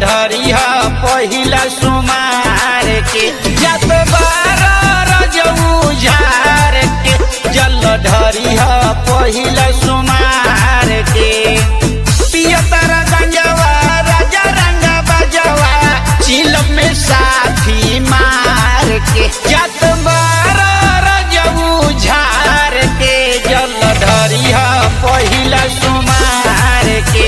ढरिया पहिला सोमार के जत बार रजऊ झार के जल ढरिया पहिला सोमार के पियतर गंजवा राजा रंग बजवा चिलम में साथी मार के जत बार रजऊ झार के जल ढरिया पहिला सोमार के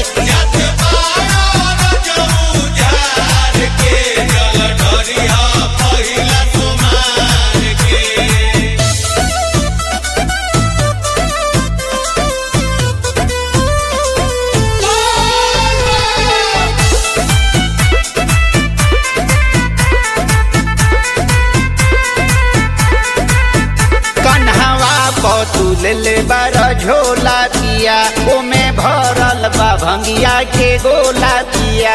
ले बारा झोला पिया ओमे भरल बा भंगिया के गोला पिया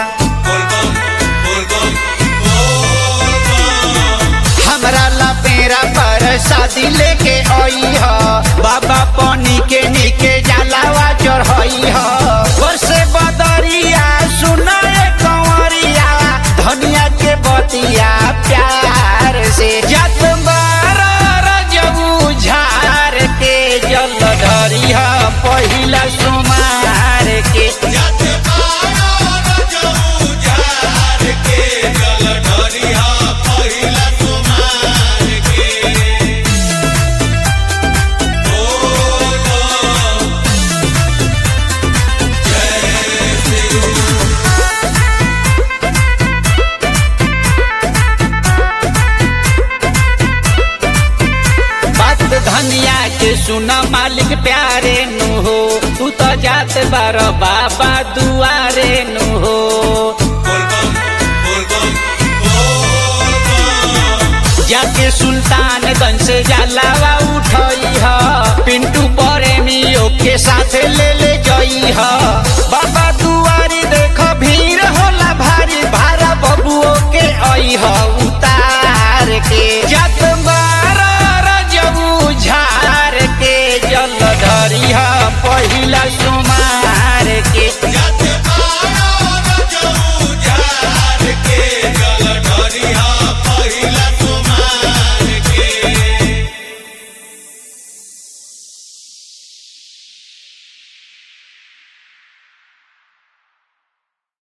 हमरा ला पेरा पर शादी लेके आई ह बाबा पानी के नीके जलावा चढ़ाई ह वर्षे बदरिया सुनाए कंवरिया धनिया के बतिया प्यार से जत बारा रजऊ झार के जल ढरिया पहिला सोमार के धनिया के सुना मालिक प्यारे नु हो तू तो जात बार बाबा दुआरे नु हो जाके सुल्तानगंज से जलावा उठई ह पिंटू प्रेमियों के साथ ले जई ह बाबा